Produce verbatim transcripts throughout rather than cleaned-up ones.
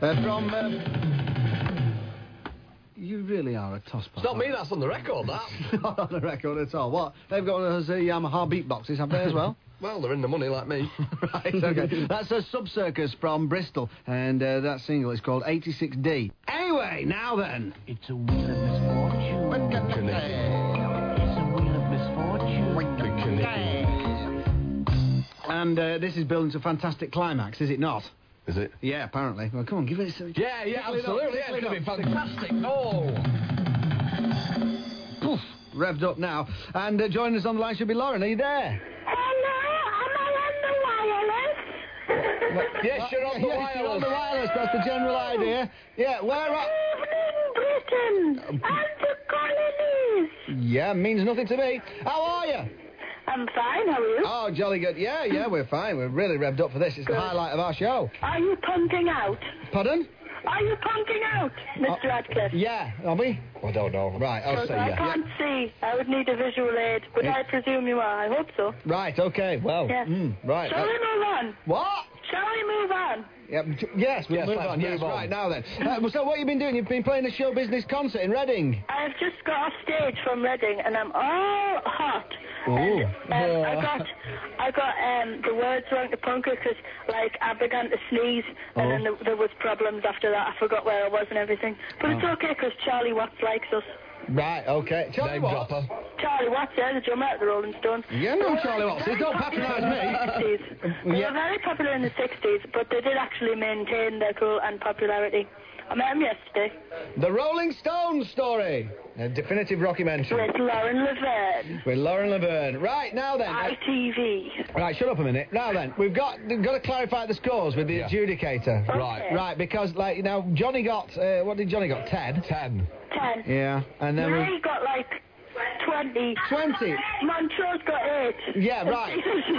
Uh, from, um... You really are a tosspot. It's not me, that's on the record, that. Not on the record at all. What? They've got those uh, Yamaha beatboxes, have they, as well? Well, they're in the money like me. Right, okay. That's a Sub-Circus from Bristol, and uh, that single is called eighty-six D. Anyway, now then. It's a wheel of misfortune. It's a wheel of misfortune. And uh, this is building to a fantastic climax, is it not? Is it? Yeah, apparently. Well, come on, give it a... Yeah, yeah, absolutely. Yeah, it's going to be fantastic. Oh! Poof, revved up now. And uh, joining us on the line should be Lauren. Are you there? Hello, am I on the wireless? Yes, you're on the yes, wireless. You're on the wireless, that's the general idea. Yeah, where are... Evening, Britain, and the colonies. Yeah, means nothing to me. How are you? I'm fine, how are you? Oh, jolly good. Yeah, yeah, we're fine. We're really revved up for this. It's Good. the highlight of our show. Are you punting out? Pardon? Are you punting out, Mister Uh, Radcliffe? Yeah, are we? I don't know. Right, I'll Because say I yeah. can't see. I would need a visual aid, but Yeah. I presume you are. I hope so. Right, okay, well, Yes. mm, right. Shall uh, we move on? what? Shall we move on? Yep, j- yes, we'll Yes, move let's on. move yes, on. right, now then. Uh, well, so what you been doing? You've been playing a show business concert in Reading. I've just got off stage from Reading, and I'm all hot. Ooh. And um, I got, I got um, the words wrong to Punker because, like, I began to sneeze, and Oh. then there, there was problems after that. I forgot where I was and everything. But it's okay because Charlie Watts likes us. Right, okay. Charlie Name Watts. dropper. Charlie Watts, yeah, the drummer at the Rolling Stones. Yeah, no, Charlie Watts. Very Don't popular patronise in the me. sixties. They Yeah. were very popular in the sixties, but they did actually maintain their cool and popularity. I met him yesterday The Rolling Stones story. A definitive rockumentary. with Lauren Laverne, With Lauren Laverne. Right, now then. I T V. Right, shut up a minute. Now then, we've got we've got to clarify the scores with the Yeah. adjudicator. Right. Okay. Right, because, like, you know, Johnny got, uh, what did Johnny got? Ten? Ten. Ten. Yeah, and then Mary we... got like twenty. Twenty? Montrose got eight. Yeah, right.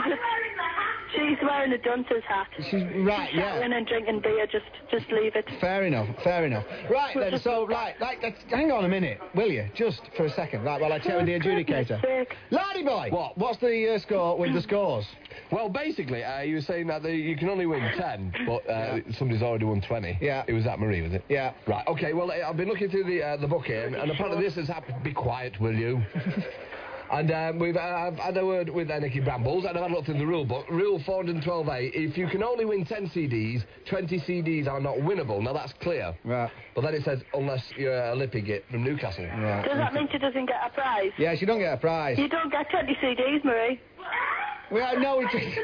She's wearing a duncer's hat. She's, right, She's yeah. shouting and drinking beer, just just leave it. Fair enough, fair enough. Right We'll then, just so, look right, like, let's, hang on a minute, will you? Just for a second, right, while I check with the For goodness adjudicator. sake. Laddie boy! What? What's the uh, score with the scores? Well, basically, uh, you were saying that the, you can only win ten, but uh, somebody's already won twenty. Yeah. It was that Marie, was it? Yeah. Right, okay, well, I've been looking through the uh, the book here, and, and apparently this has happened. Be quiet, will you? And um, we've uh, I've had a word with uh, Nicky Brambles, and I've had a look through the rule book. Rule four twelve A, if you can only win ten C Ds, twenty C Ds are not winnable. Now, that's clear. Right. But then it says, unless you're a lippy git from Newcastle. Right. Does that mean she doesn't get a prize? Yeah, she don't get a prize. You don't get twenty C Ds, Marie. We I know we just...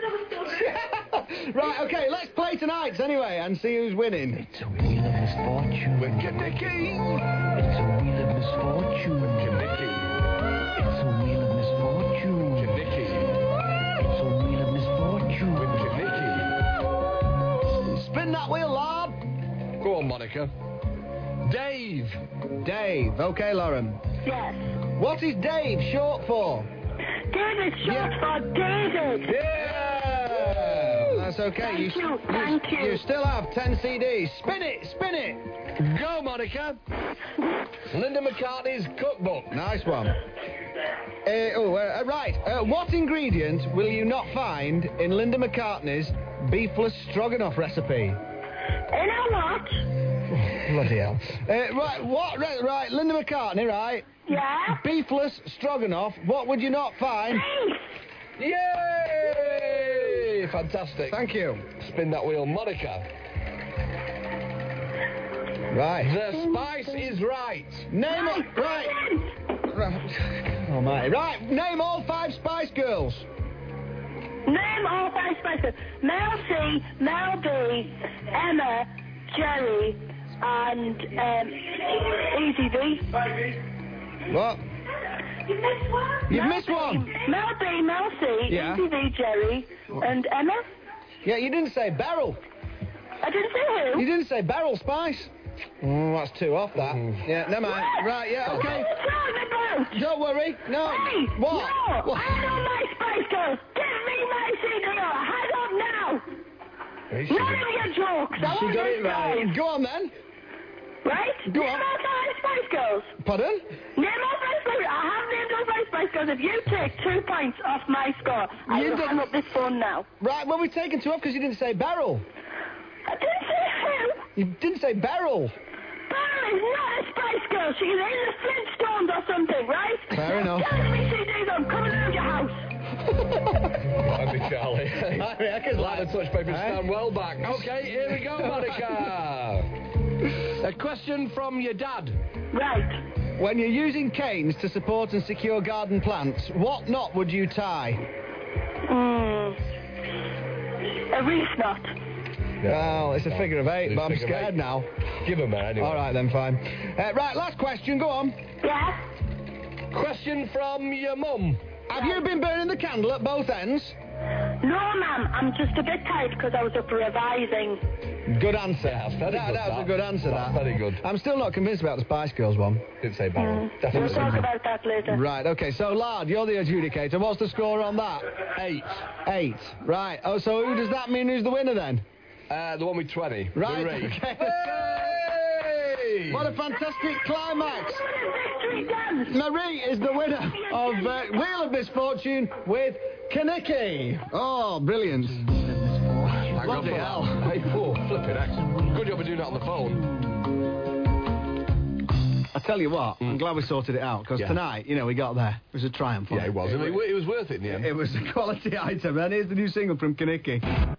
Right, okay, let's play tonight's anyway and see who's winning. It's a wheel of misfortune. With Nicky! It's a wheel of misfortune. Nicky! It's a wheel of misfortune. Nicky! It's a wheel of misfortune. Nicky! Spin that wheel, lad. Go on, Monica. Dave! Dave. Okay, Lauren. Yes. What is Dave short for? David's short Yeah. for David. Yeah! That's okay. Thank s- you, thank you. You still have ten C Ds. Spin it, spin it. Go, Monica! Linda McCartney's cookbook. Nice one. Uh, oh, uh, right. Uh, what ingredient will you not find in Linda McCartney's beefless stroganoff recipe? In a what? Bloody hell. Uh, right, what? Right, right, Linda McCartney, right? Yeah? Beefless stroganoff. What would you not find? Beef. Yay! Fantastic. Thank you. Spin that wheel, Monica. Right. The spice is right. Name it. Right. Right. Oh my. Right. Name all five Spice Girls. Name all five Spice Girls. Mel C, Mel B, Emma, Jerry, and um, Easy V. What? You missed one. You've Mel missed B, one. Mel B, Mel C, Yeah. Easy V, Jerry, and Emma. Yeah, you didn't say Beryl. I didn't say who. You didn't say Beryl Spice. Oh, that's two off that. Yeah, never mind. Right, yeah, What okay. are you talking about? Don't worry. No. Hey, What? no, What? I know my Spice Girls. Give me my C D. Hang up now. Hey, she None did- of your jokes. I She want got this it right. guy. Go on then. Right? Go Name on. all five Spice Girls. Pardon? Name all five Spice Girls. I have named all five Spice Girls. If you take two points off my score, I You will didn't- hang up this phone now. Right, well, we've taken two off because you didn't say Beryl. I didn't say who. You didn't say Beryl. Beryl is not a Spice Girl. She's in the Flintstones or something, right? Fair enough. Tell me C Ds, I'm coming around your house. I'd be Charlie. I reckon Glad like- I touched paper Eh? stand well back. Okay, here we go, Monica. A question from your dad. Right. When you're using canes to support and secure garden plants, what knot would you tie? Mm. A reef knot. Well, it's a figure of eight, It's but I'm figure of scared eight. now. Give him that anyway. All right, then, fine. Uh, right, last question, go on. Yeah? Question from your mum. Have you been burning the candle at both ends? No, ma'am. I'm just a bit tired because I was up revising. Good answer. Yeah, very that, good, that was that. a good answer, That's that. very good. I'm still not convinced about the Spice Girls one. Didn't say Beryl. We'll Definitely. talk about that later. Right, okay, so, Lard, you're the adjudicator. What's the score on that? Eight. Eight. Right, oh, so who does that mean who's the winner, then? Uh, the one with twenty. Right, Marie. okay. Hey! What a fantastic climax. Victory dance. Marie is the winner of uh, Wheel of Misfortune with Kaniki. Oh, brilliant. Thank God Bloody for hell. that. Hey, oh, flipping heck. Good job of doing that on the phone. I tell you what, I'm glad we sorted it out, because Yeah. tonight, you know, we got there. It was a triumph. Yeah, wasn't it was. I mean, it was worth it in the end. It was a quality item, and here's the new single from Kaniki.